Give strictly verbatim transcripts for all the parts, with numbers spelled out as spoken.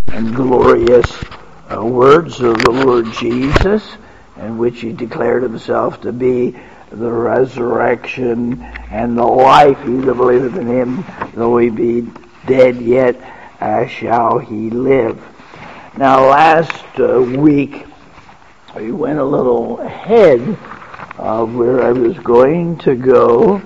and glorious uh, words of the Lord Jesus, in which he declared himself to be the resurrection and the life. He that believeth in him, though he be dead, yet uh, shall he live. Now, last uh, week, we went a little ahead of where I was going to go,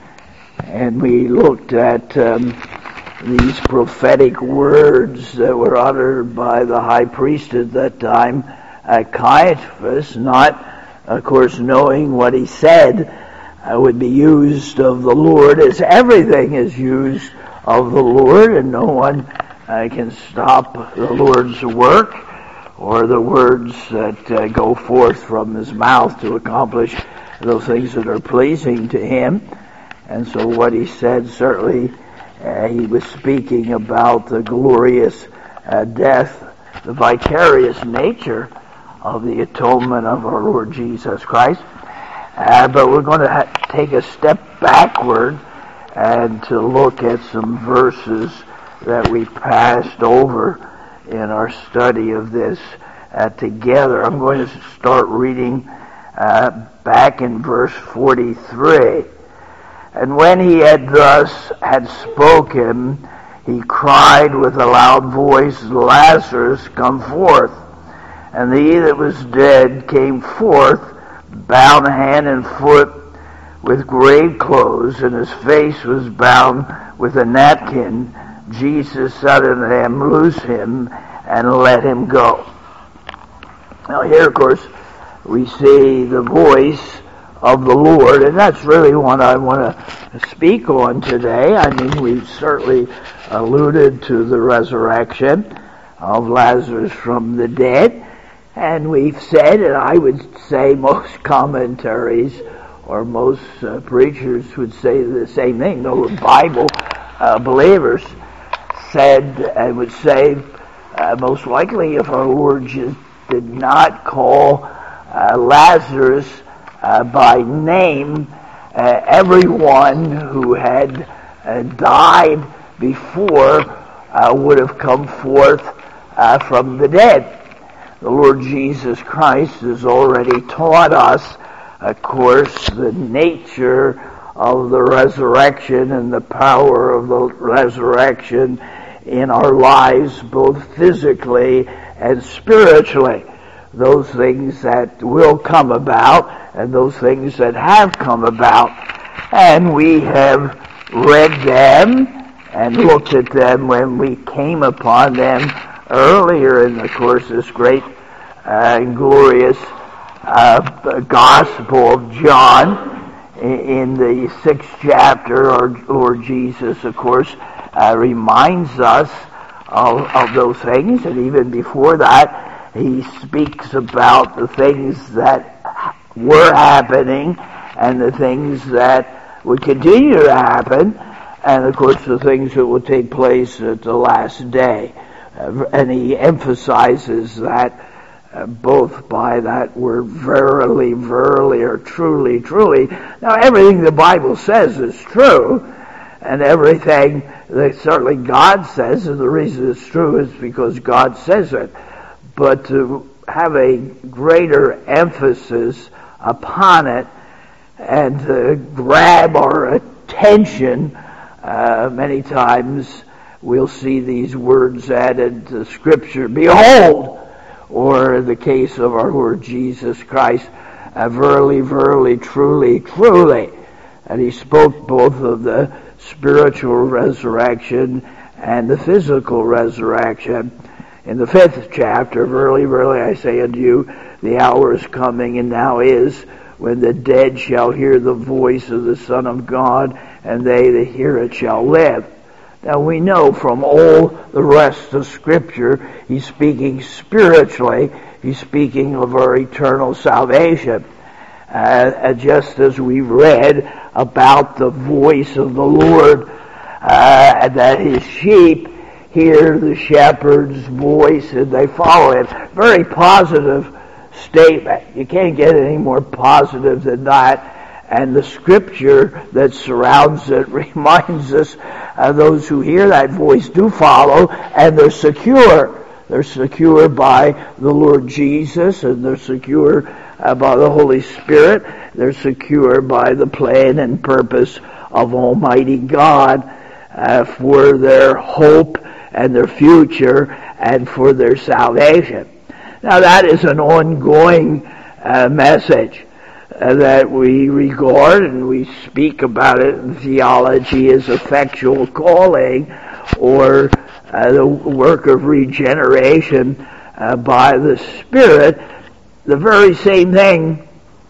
and we looked at um, these prophetic words that were uttered by the high priest at that time, uh, Caiaphas, not, of course, knowing what he said uh, would be used of the Lord, as everything is used of the Lord, and no one uh, can stop the Lord's work or the words that uh, go forth from his mouth to accomplish those things that are pleasing to him. And so what he said, certainly uh, he was speaking about the glorious uh, death, the vicarious nature of the atonement of our Lord Jesus Christ. Uh, but we're going to ha- take a step backward and to look at some verses that we passed over in our study of this uh, together. I'm going to start reading uh, back in verse forty-three. And when he had thus had spoken, he cried with a loud voice, Lazarus, come forth. And he that was dead came forth, bound hand and foot with grave clothes, and his face was bound with a napkin. Jesus said unto them, loose him, and let him go. Now here, of course, we see the voice of the Lord, and that's really what I want to speak on today. I mean, we've certainly alluded to the resurrection of Lazarus from the dead, and we've said, and I would say most commentaries or most uh, preachers would say the same thing. No Bible uh, believers said and would say, uh, most likely, if our Lord just did not call uh, Lazarus Uh, by name, uh, everyone who had uh, died before uh, would have come forth uh, from the dead. The Lord Jesus Christ has already taught us, of course, the nature of the resurrection and the power of the resurrection in our lives, both physically and spiritually. Those things that will come about and those things that have come about. And we have read them and looked at them when we came upon them earlier in the course of this great uh, and glorious uh, Gospel of John. In the sixth chapter, our Lord Jesus, of course, uh, reminds us of, of those things, and even before that, he speaks about the things that were happening and the things that would continue to happen, and of course the things that will take place at the last day. Uh, and he emphasizes that uh, both by that word verily, verily, or truly, truly. Now everything the Bible says is true, and everything that certainly God says, and the reason it's true is because God says it. But to have a greater emphasis upon it and to grab our attention, uh, many times we'll see these words added to Scripture, behold, or in the case of our Lord Jesus Christ, uh, verily, verily, truly, truly. And he spoke both of the spiritual resurrection and the physical resurrection. In the fifth chapter, verily, verily, I say unto you, the hour is coming, and now is, when the dead shall hear the voice of the Son of God, and they that hear it shall live. Now we know from all the rest of Scripture, he's speaking spiritually, he's speaking of our eternal salvation. Uh, just as we read about the voice of the Lord, uh, that his sheep hear the shepherd's voice and they follow him. Very positive statement. You can't get any more positive than that. And the Scripture that surrounds it reminds us uh, those who hear that voice do follow, and they're secure. They're secure by the Lord Jesus, and they're secure uh, by the Holy Spirit. They're secure by the plan and purpose of Almighty God uh, for their hope and their future and for their salvation. Now that is an ongoing uh, message uh, that we regard, and we speak about it in theology as effectual calling, or uh, the work of regeneration uh, by the Spirit. The very same thing,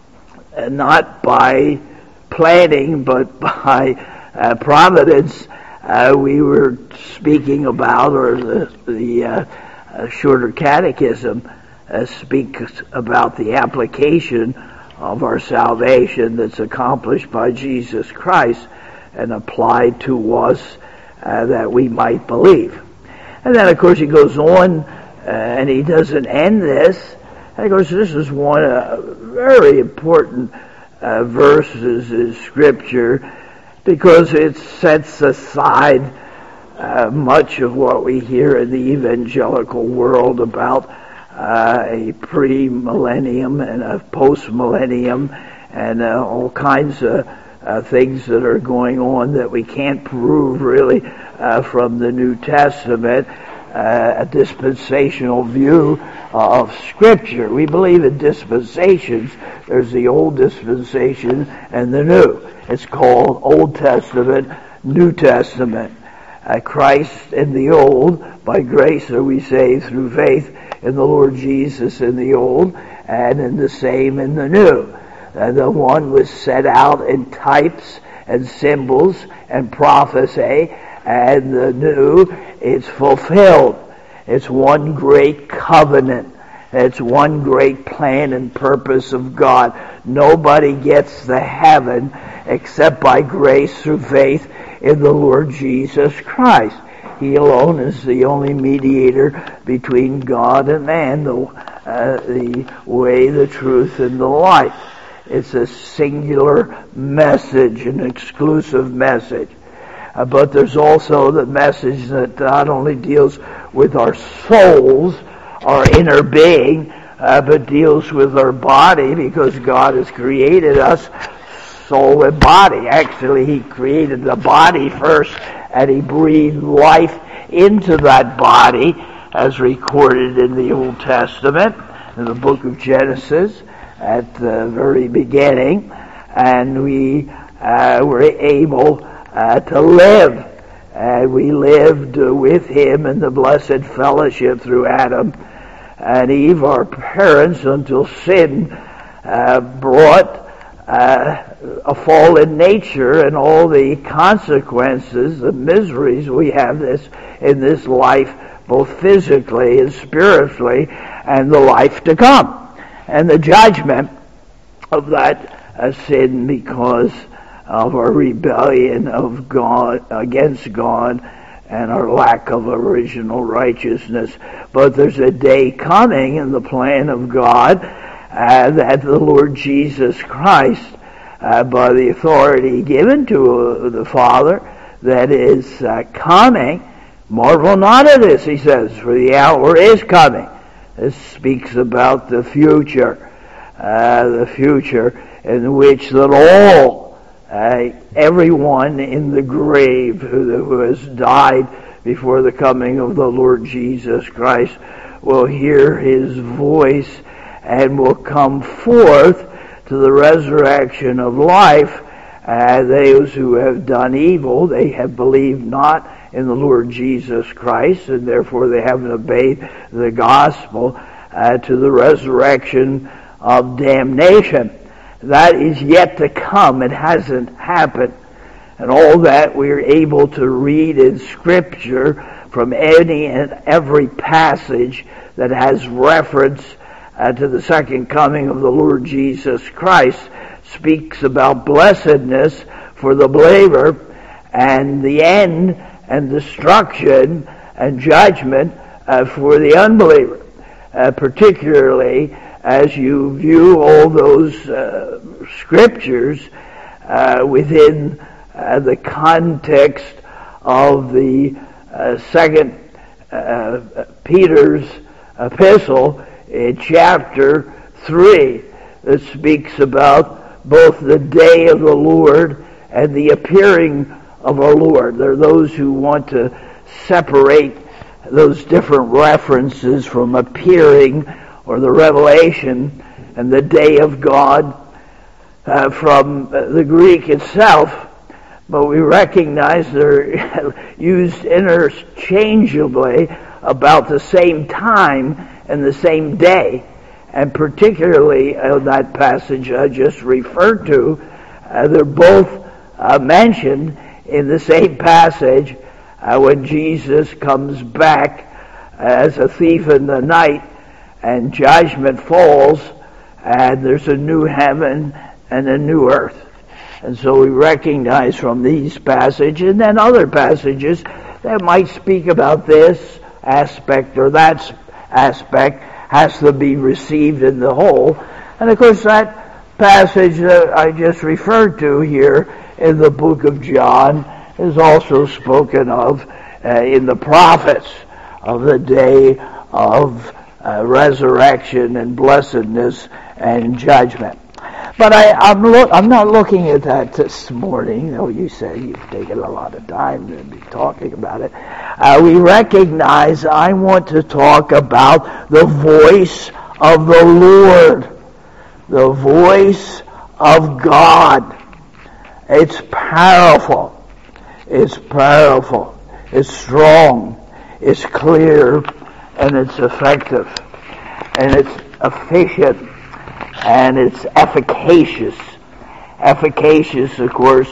uh, not by planning, but by uh, providence, uh, we were speaking about, or the, the uh, uh, shorter catechism uh, speaks about the application of our salvation that's accomplished by Jesus Christ and applied to us uh, that we might believe. And then, of course, he goes on, uh, and he doesn't end this. And of course, this is one uh, very important uh, verses in Scripture, because it sets aside uh, much of what we hear in the evangelical world about uh, a pre-millennium and a post-millennium, and uh, all kinds of uh, things that are going on that we can't prove really uh, from the New Testament. Uh, a dispensational view uh, of Scripture. We believe in dispensations. There's the Old Dispensation and the New. It's called Old Testament, New Testament. Uh, Christ in the Old, by grace are we saved through faith in the Lord Jesus in the Old, and in the same in the New. Uh, the one was set out in types and symbols and prophecy, and the new, it's fulfilled. It's one great covenant. It's one great plan and purpose of God. Nobody gets to heaven except by grace through faith in the Lord Jesus Christ. He alone is the only mediator between God and man, the, uh, the way, the truth, and the life. It's a singular message, an exclusive message. Uh, but there's also the message that not only deals with our souls, our inner being, uh, but deals with our body, because God has created us soul and body. Actually, He created the body first, and He breathed life into that body, as recorded in the Old Testament, in the book of Genesis, at the very beginning, and we uh, were able Uh, to live. Uh, we lived uh, with Him in the blessed fellowship through Adam and Eve, our parents, until sin uh, brought uh, a fallen nature and all the consequences, the miseries we have this in this life, both physically and spiritually, and the life to come, and the judgment of that uh, sin because of our rebellion of God against God and our lack of original righteousness. But there's a day coming in the plan of God uh, that the Lord Jesus Christ, uh, by the authority given to uh, the Father, that is uh, coming. Marvel not at this, he says, for the hour is coming. This speaks about the future, uh, the future in which that all Uh, everyone in the grave who, who has died before the coming of the Lord Jesus Christ will hear His voice and will come forth to the resurrection of life. Uh, those who have done evil, they have believed not in the Lord Jesus Christ, and therefore they haven't obeyed the gospel, uh, to the resurrection of damnation. That is yet to come. It hasn't happened. And all that we are able to read in Scripture from any and every passage that has reference uh, to the second coming of the Lord Jesus Christ speaks about blessedness for the believer and the end and destruction and judgment uh, for the unbeliever, uh, particularly as you view all those uh, scriptures uh, within uh, the context of the uh, second uh, Peter's epistle in chapter three that speaks about both the day of the Lord and the appearing of our Lord. There are those who want to separate those different references from appearing or the revelation and the day of God uh, from the Greek itself, but we recognize they're used interchangeably about the same time and the same day. And particularly in that passage I just referred to, uh, they're both uh, mentioned in the same passage uh, when Jesus comes back as a thief in the night and judgment falls and there's a new heaven and a new earth. And so we recognize from these passages and then other passages that might speak about this aspect or that aspect has to be received in the whole. And of course that passage that I just referred to here in the book of John is also spoken of uh, in the prophets of the day of uh, resurrection and blessedness and judgment. But I, I'm, look, I'm not looking at that this morning, though you say you've taken a lot of time to be talking about it. Uh, we recognize I want to talk about the voice of the Lord, the voice of God. It's powerful. It's powerful. It's strong. It's clear. And it's effective. And it's efficient. And it's efficacious. Efficacious, of course,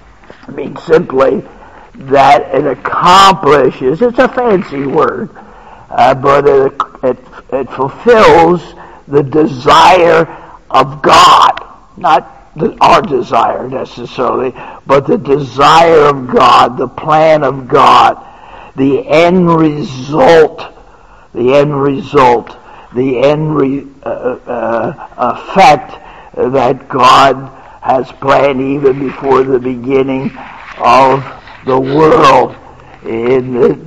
means simply that it accomplishes, it's a fancy word, uh, but it, it, it fulfills the desire of God. Not the, our desire necessarily, but the desire of God, the plan of God, the end result, the end result, the end re, uh, uh, effect that God has planned even before the beginning of the world in the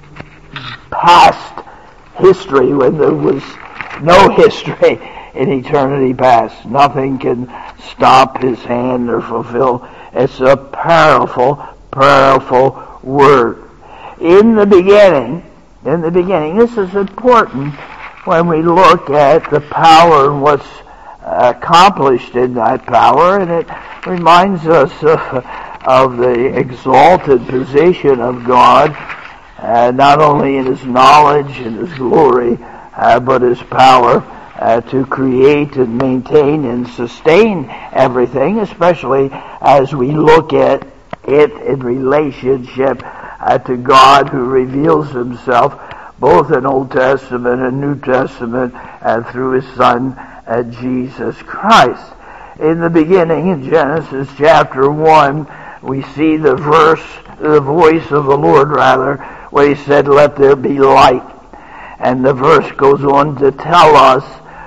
past history when there was no history in eternity past. Nothing can stop his hand or fulfill. It's a powerful, powerful word. In the beginning, in the beginning, this is important when we look at the power and what's accomplished in that power, and it reminds us of, of the exalted position of God, uh, not only in His knowledge and His glory, uh, but His power uh, to create and maintain and sustain everything, especially as we look at it in relationship uh, to God who reveals Himself both in Old Testament and New Testament and through His Son, uh, Jesus Christ. In the beginning, in Genesis chapter one, we see the verse, the voice of the Lord, rather, where He said, "Let there be light." And the verse goes on to tell us,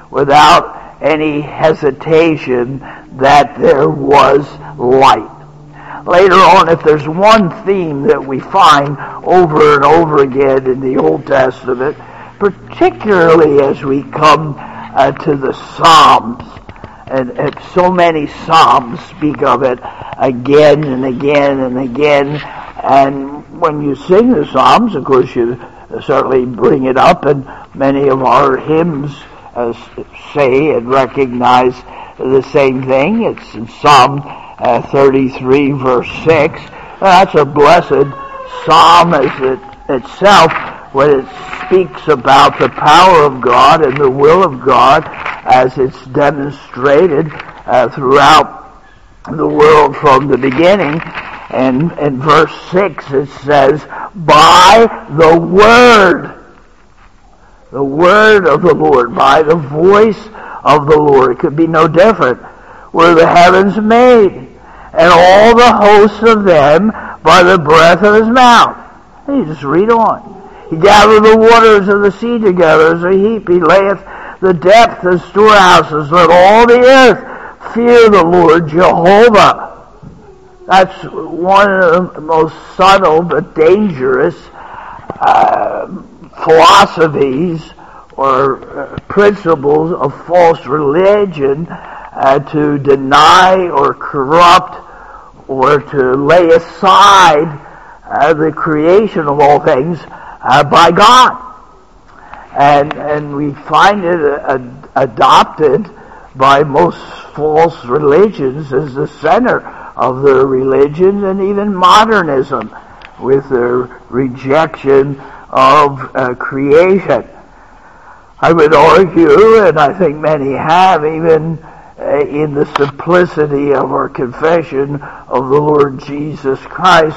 without any hesitation, that there was light. Later on, if there's one theme that we find over and over again in the Old Testament, particularly as we come uh, to the Psalms, and, and so many Psalms speak of it again and again and again, and when you sing the Psalms, of course, you certainly bring it up, and many of our hymns uh, say and recognize the same thing. It's in Psalm Uh, thirty-three verse six. That's a blessed psalm as it itself when it speaks about the power of God and the will of God as it's demonstrated uh, throughout the world from the beginning. And in verse six it says, "By the word," the word of the Lord, by the voice of the Lord. It could be no different. Were the heavens made, and all the hosts of them by the breath of His mouth. And you just read on. He gathered the waters of the sea together as a heap. He layeth the depth of storehouses. Let all the earth fear the Lord Jehovah. That's one of the most subtle but dangerous uh, philosophies or uh, principles of false religion uh, to deny or corrupt or to lay aside uh, the creation of all things uh, by God. And and we find it uh, adopted by most false religions as the center of their religion, and even modernism with their rejection of uh, creation. I would argue, and I think many have, even uh, in the simplicity of our confession of the Lord Jesus Christ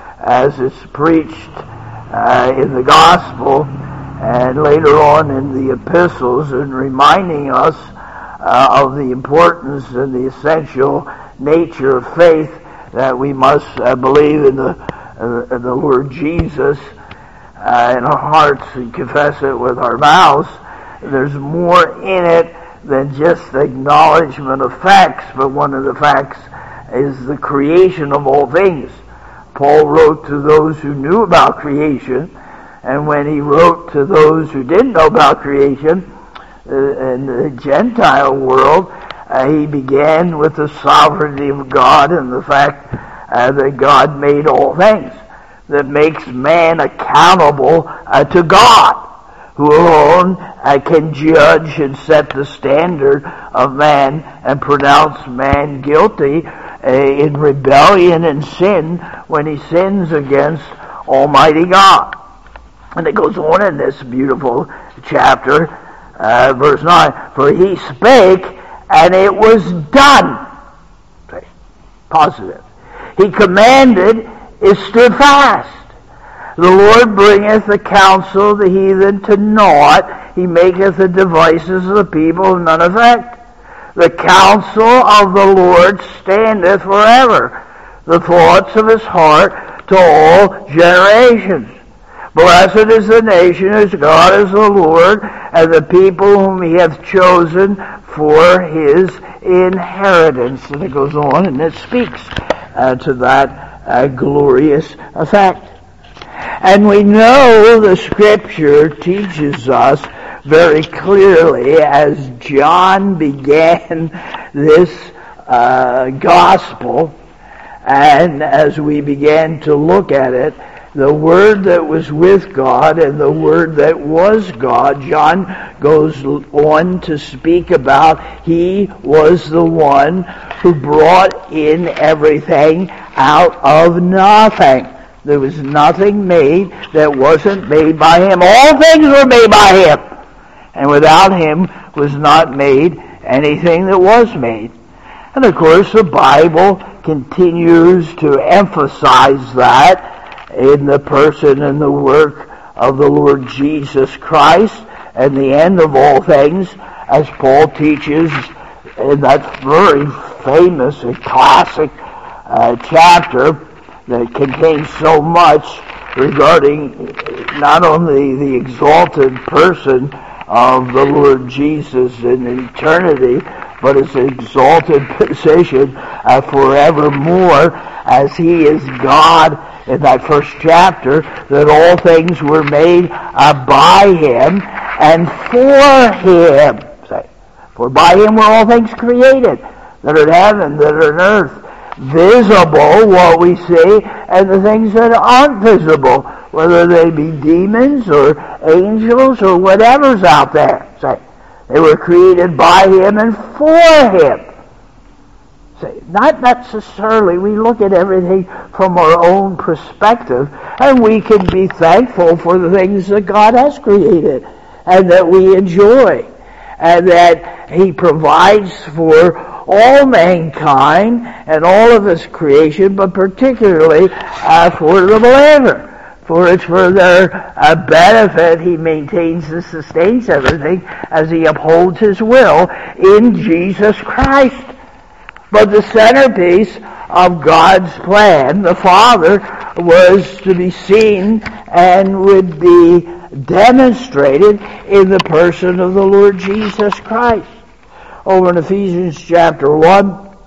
as it's preached uh, in the gospel and later on in the epistles, and reminding us uh, of the importance and the essential nature of faith, that we must uh, believe in the, uh, in the Lord Jesus uh, in our hearts and confess it with our mouths. There's more in it than just the acknowledgement of facts, but one of the facts is the creation of all things. Paul wrote to those who knew about creation, and when he wrote to those who didn't know about creation uh, in the Gentile world, uh, he began with the sovereignty of God and the fact uh, that God made all things, that makes man accountable uh, to God, who alone uh, can judge and set the standard of man and pronounce man guilty uh, in rebellion and sin when he sins against Almighty God. And it goes on in this beautiful chapter, uh, verse nine, for he spake, and it was done. Okay. Positive. He commanded, it stood fast. The Lord bringeth the counsel of the heathen to naught. He maketh the devices of the people of none effect. The counsel of the Lord standeth forever, the thoughts of his heart to all generations. Blessed is the nation whose God is the Lord, and the people whom he hath chosen for his inheritance. And it goes on, and it speaks uh, to that uh, glorious effect. And we know the Scripture teaches us very clearly, as John began this uh, gospel, and as we began to look at it, the Word that was with God and the Word that was God, John goes on to speak about he was the one who brought in everything out of nothing. There was nothing made that wasn't made by him. All things were made by him. And without him was not made anything that was made. And of course the Bible continues to emphasize that in the person and the work of the Lord Jesus Christ and the end of all things, as Paul teaches in that very famous and classic uh, chapter that contains so much regarding not only the exalted person of the Lord Jesus in eternity, but his exalted position uh, forevermore as he is God in that first chapter, that all things were made uh, by him and for him. Say, for by him were all things created, that are in heaven, that are in earth, visible, what we see, and the things that aren't visible, whether they be demons or angels or whatever's out there. Say, they were created by him and for him. Say, not necessarily, we look at everything from our own perspective, and we can be thankful for the things that God has created and that we enjoy, and that he provides for all mankind and all of his creation, but particularly uh, for the believer. For it's for their uh, benefit he maintains and sustains everything as he upholds his will in Jesus Christ. But the centerpiece of God's plan, the Father, was to be seen and would be demonstrated in the person of the Lord Jesus Christ. Over in Ephesians chapter one,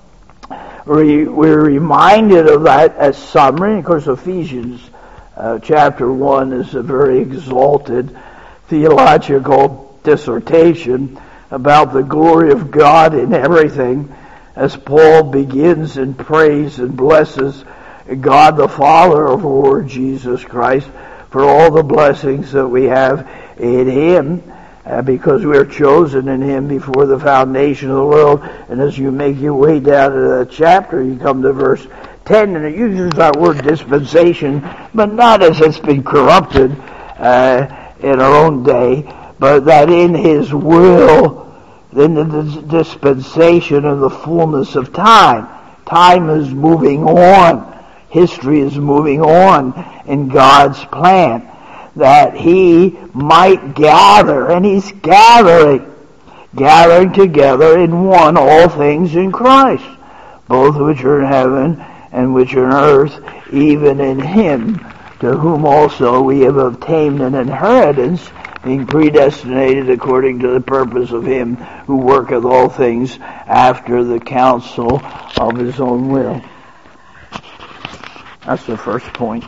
we're reminded of that as summary. Of course, Ephesians uh, chapter one is a very exalted theological dissertation about the glory of God in everything, as Paul begins and prays and blesses God the Father of the Lord Jesus Christ for all the blessings that we have in Him, uh, because we are chosen in Him before the foundation of the world. And as you make your way down to that chapter, you come to verse ten, and it uses that word dispensation, but not as it's been corrupted uh, in our own day, but that in His will, in the dispensation of the fullness of time. Time is moving on. History is moving on in God's plan, that He might gather, and He's gathering, gathering together in one all things in Christ, both which are in heaven and which are in earth, even in Him, to whom also we have obtained an inheritance, being predestinated according to the purpose of Him who worketh all things after the counsel of His own will. That's the first point.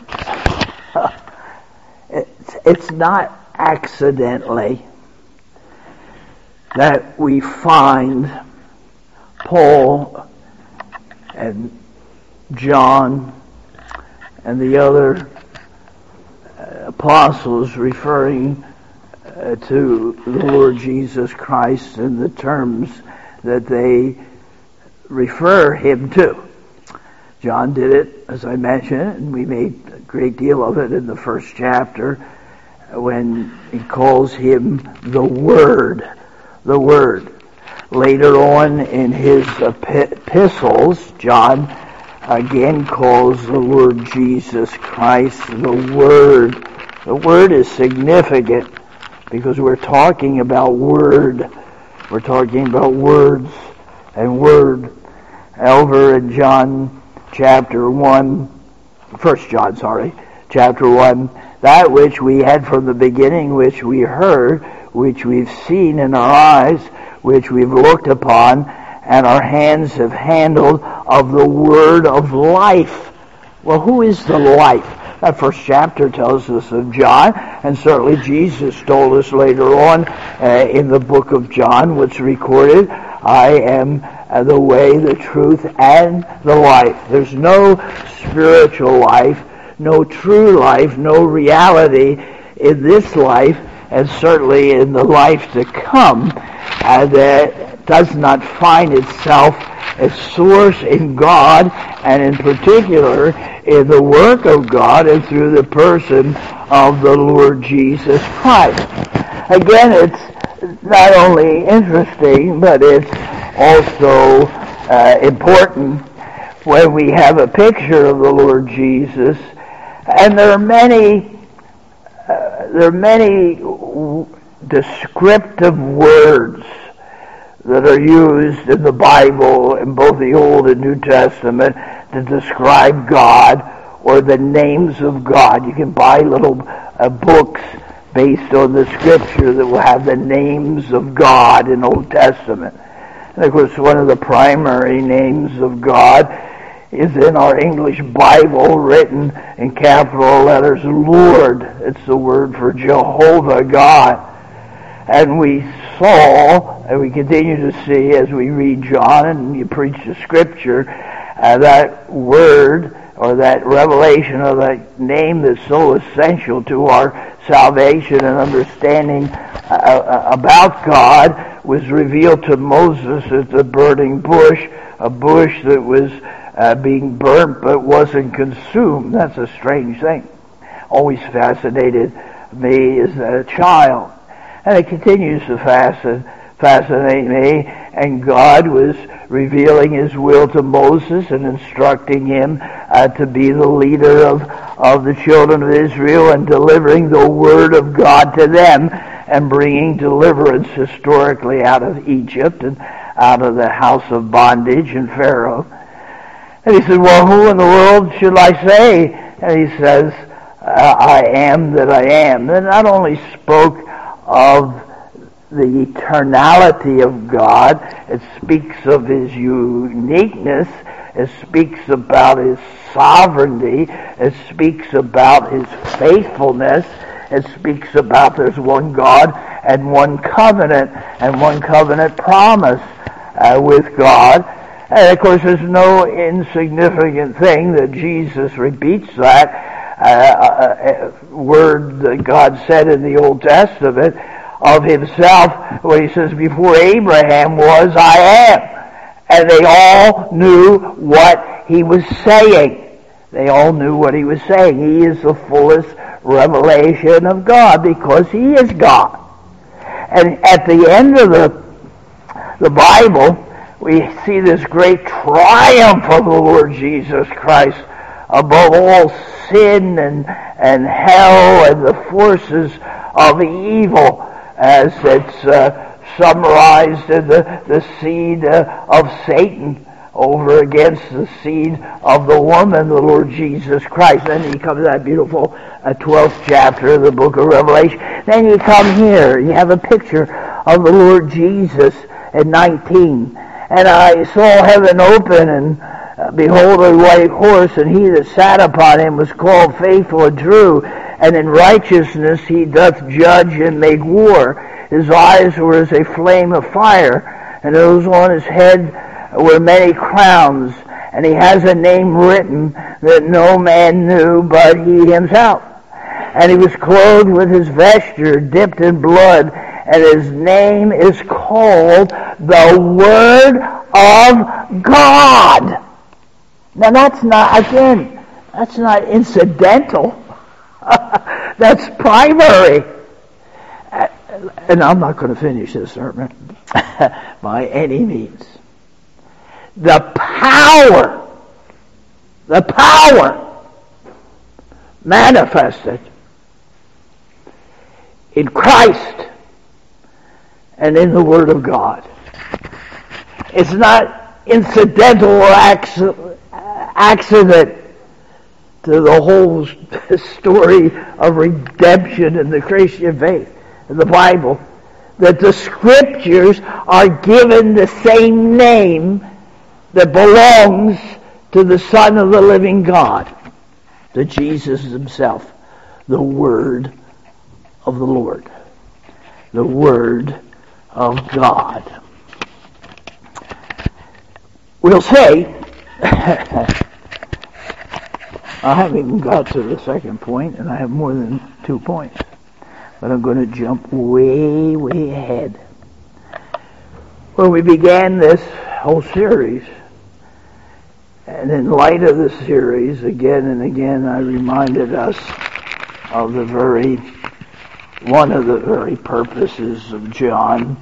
It's, it's not accidentally that we find Paul and John and the other apostles referring uh, to the Lord Jesus Christ in the terms that they refer Him to. John did it, as I mentioned, and we made a great deal of it in the first chapter when he calls Him the Word. The Word. Later on in his epistles, John again calls the Lord Jesus Christ the Word. The Word is significant because we're talking about Word. We're talking about words and Word. Over in John chapter one, First John, sorry, chapter one, that which we had from the beginning, which we heard, which we've seen in our eyes, which we've looked upon, and our hands have handled of the word of life. Well, who is the life? That first chapter tells us of John, and certainly Jesus told us later on uh, in the book of John, what's recorded, I am uh, the way, the truth, and the life. There's no spiritual life, no true life, no reality in this life, and certainly in the life to come, uh, that does not find itself as source in God, and in particular in the work of God and through the person of the Lord Jesus Christ. Again, it's not only interesting, but it's also uh, important when we have a picture of the Lord Jesus, and there are many, uh, there are many descriptive words that are used in the Bible, in both the Old and New Testament, to describe God or the names of God. You can buy little uh, books based on the Scripture that will have the names of God in Old Testament. And of course, one of the primary names of God is in our English Bible, written in capital letters, Lord. It's the word for Jehovah God. And we saw, and we continue to see as we read John and you preach the Scripture, uh, that word or that revelation of that name that's so essential to our salvation and understanding uh, about God was revealed to Moses as the burning bush, a bush that was uh, being burnt but wasn't consumed. That's a strange thing. Always fascinated me as a child. And it continues to fascinate me. And God was revealing His will to Moses and instructing him uh, to be the leader of, of the children of Israel and delivering the Word of God to them and bringing deliverance historically out of Egypt and out of the house of bondage and Pharaoh. And he said, well, who in the world should I say? And he says, uh, I am that I am. And not only spoke of the eternality of God, it speaks of His uniqueness, it speaks about His sovereignty, it speaks about His faithfulness, it speaks about there's one God and one covenant and one covenant promise uh, with God. And of course, there's no insignificant thing that Jesus repeats that uh, uh, word that God said in the Old Testament of himself, where he says, before Abraham was, I am. And they all knew what he was saying. They all knew what he was saying. He is the fullest revelation of God because he is God. And at the end of the, the Bible, we see this great triumph of the Lord Jesus Christ above all sin and, and hell and the forces of evil, as it's uh, summarized in the, the seed uh, of Satan over against the seed of the woman, the Lord Jesus Christ. Then you come to that beautiful uh, twelfth chapter of the book of Revelation. Then you come here, you have a picture of the Lord Jesus at nineteen. And I saw heaven open, and uh, behold, a white horse, and he that sat upon him was called Faithful and True, and in righteousness he doth judge and make war. His eyes were as a flame of fire, and those on his head were many crowns, and he has a name written that no man knew but he himself. And he was clothed with his vesture dipped in blood, and his name is called the Word of God. Now that's not, again, that's not incidental. That's primary. And I'm not going to finish this sermon by any means. The power, the power manifested in Christ and in the Word of God. It's not incidental or accident to the whole story of redemption in the Christian faith, in the Bible, that the Scriptures are given the same name that belongs to the Son of the living God, to Jesus himself, the Word of the Lord, the Word of God. We'll say, I haven't even got to the second point, and I have more than two points, but I'm going to jump way, way ahead. When we began this whole series, and in light of the series, again and again, I reminded us of the very, one of the very purposes of John,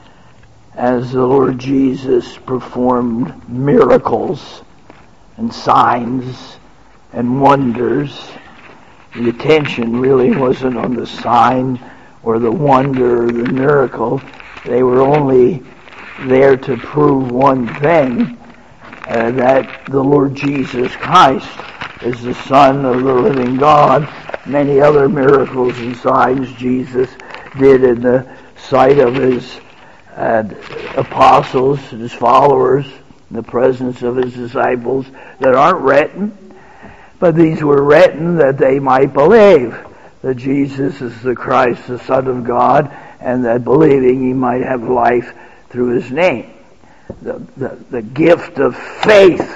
as the Lord Jesus performed miracles and signs and wonders. The attention really wasn't on the sign or the wonder or the miracle. They were only there to prove one thing, uh, that the Lord Jesus Christ is the Son of the living God. Many other miracles and signs Jesus did in the sight of his uh, apostles, his followers, in the presence of his disciples, that aren't written, but these were written that they might believe that Jesus is the Christ, the Son of God, and that believing he might have life through his name. The, the, the gift of faith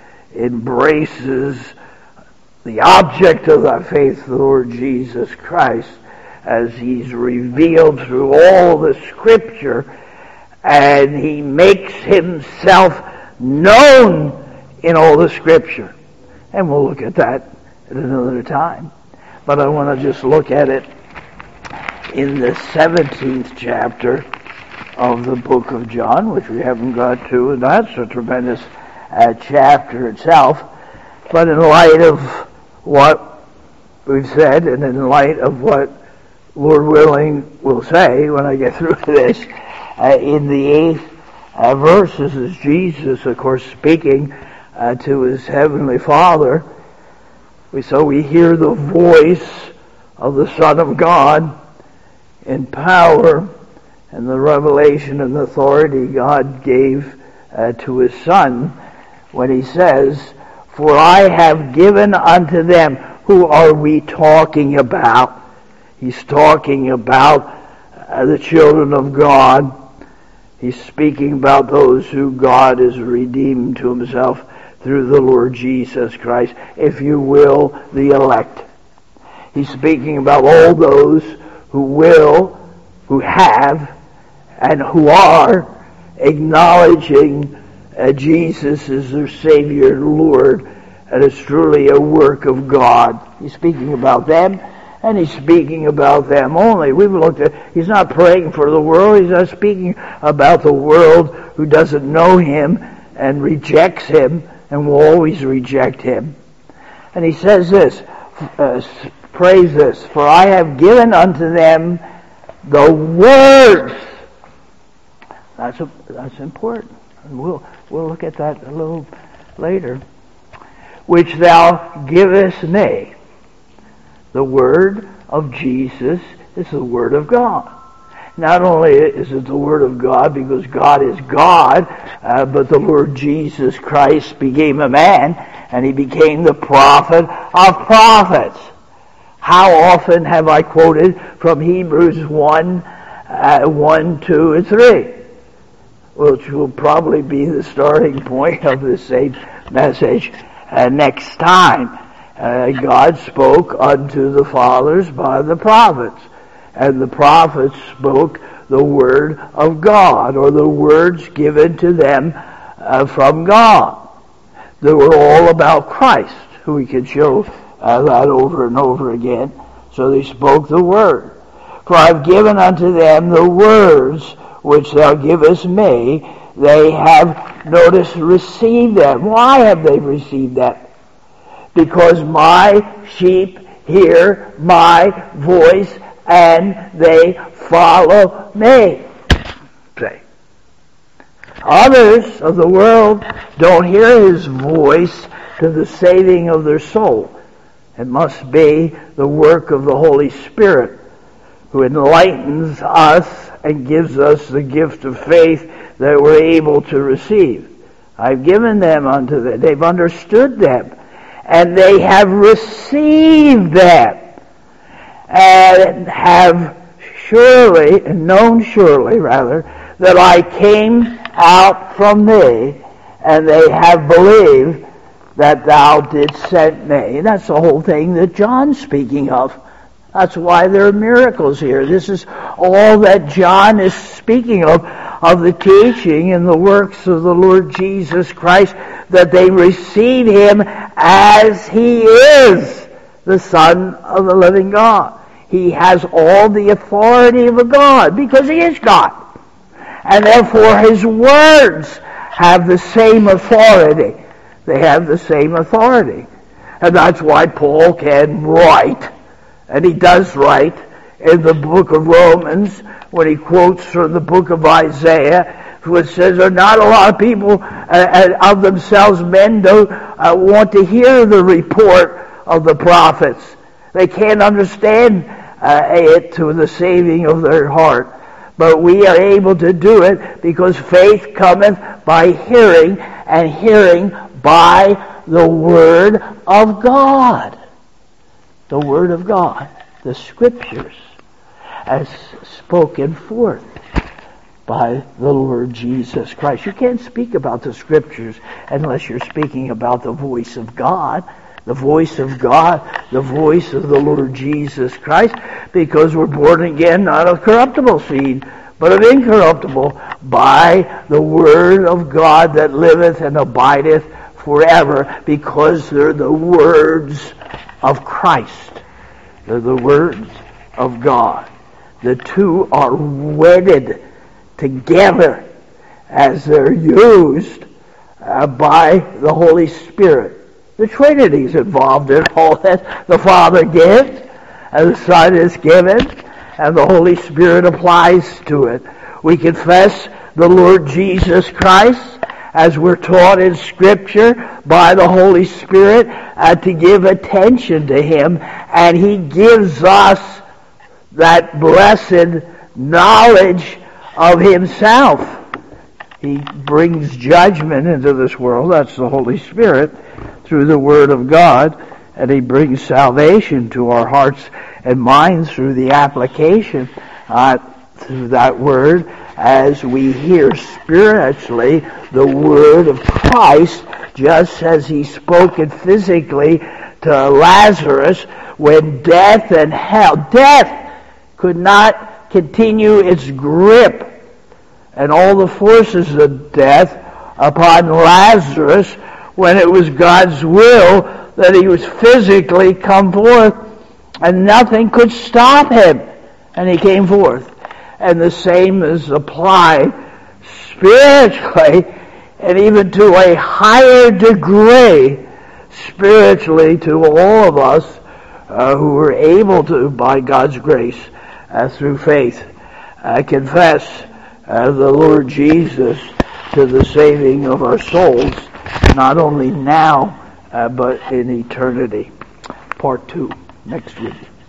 embraces the object of that faith, the Lord Jesus Christ, as he's revealed through all the Scripture, and he makes himself known in all the Scripture. And we'll look at that at another time. But I want to just look at it in the seventeenth chapter of the book of John, which we haven't got to, and that's a tremendous uh, chapter itself. But in light of what we've said, and in light of what, Lord willing, we'll say when I get through this, uh, in the eighth uh, verses is Jesus, of course, speaking uh, to his heavenly Father. We, so we hear the voice of the Son of God in power and the revelation and authority God gave uh, to his Son when he says, "For I have given unto them." Who are we talking about? He's talking about uh, the children of God. He's speaking about those who God has redeemed to himself through the Lord Jesus Christ, if you will, the elect. He's speaking about all those who will, who have, and who are acknowledging uh, Jesus as their Savior and Lord, and it's truly a work of God. He's speaking about them, and he's speaking about them only. We've looked at, he's not praying for the world, he's not speaking about the world who doesn't know him and rejects him and will always reject him. And he says this, uh, praise this, for I have given unto them the words. That's a, that's important. And we'll we'll look at that a little later. Which thou givest me. The word of Jesus is the word of God. Not only is it the word of God because God is God, uh, but the Lord Jesus Christ became a man and he became the prophet of prophets. How often have I quoted from Hebrews one, uh, one, two, and three? Which will probably be the starting point of the same message uh, next time. Uh, God spoke unto the fathers by the prophets, and the prophets spoke the word of God, or the words given to them uh, from God. They were all about Christ, who we could show uh, that over and over again. So they spoke the word. For I've given unto them the words which thou givest me. They have, notice, received them. Why have they received them? Because my sheep hear my voice and they follow me. Say. Others of the world don't hear his voice to the saving of their soul. It must be the work of the Holy Spirit who enlightens us and gives us the gift of faith that we're able to receive. I've given them unto them. They've understood them. And they have received them. And have surely, known surely rather, that I came out from thee, and they have believed that thou didst send me. And that's the whole thing that John's speaking of. That's why there are miracles here. This is all that John is speaking of, of the teaching and the works of the Lord Jesus Christ, that they receive him as he is, the Son of the living God. He has all the authority of a God, because he is God. And therefore his words have the same authority. They have the same authority. And that's why Paul can write, and he does write, in the book of Romans, when he quotes from the book of Isaiah, which says there are not a lot of people uh, of themselves, men don't uh, want to hear the report of the prophets. They can't understand uh, it to the saving of their heart. But we are able to do it because faith cometh by hearing, and hearing by the Word of God. The Word of God, the Scriptures, as spoken forth by the Lord Jesus Christ. You can't speak about the Scriptures unless you're speaking about the voice of God, the voice of God, the voice of the Lord Jesus Christ, because we're born again not of corruptible seed, but of incorruptible, by the Word of God that liveth and abideth forever, because they're the words of Christ. They're the words of God. The two are wedded together as they're used uh, by the Holy Spirit. The Trinity is involved in all that. The Father gives, and the Son is given, and the Holy Spirit applies to it. We confess the Lord Jesus Christ as we're taught in Scripture by the Holy Spirit uh, to give attention to Him, and He gives us that blessed knowledge of Himself. He brings judgment into this world, that's the Holy Spirit, through the Word of God, and He brings salvation to our hearts and mind through the application uh, through that word as we hear spiritually the word of Christ, just as he spoke it physically to Lazarus when death and hell, death could not continue its grip and all the forces of death upon Lazarus when it was God's will that he was physically come forth, and nothing could stop him, and he came forth. And the same is applied spiritually, and even to a higher degree spiritually to all of us uh, who are able to, by God's grace, uh, through faith, uh, confess uh, the Lord Jesus to the saving of our souls, not only now, uh, but in eternity. Part two, next week.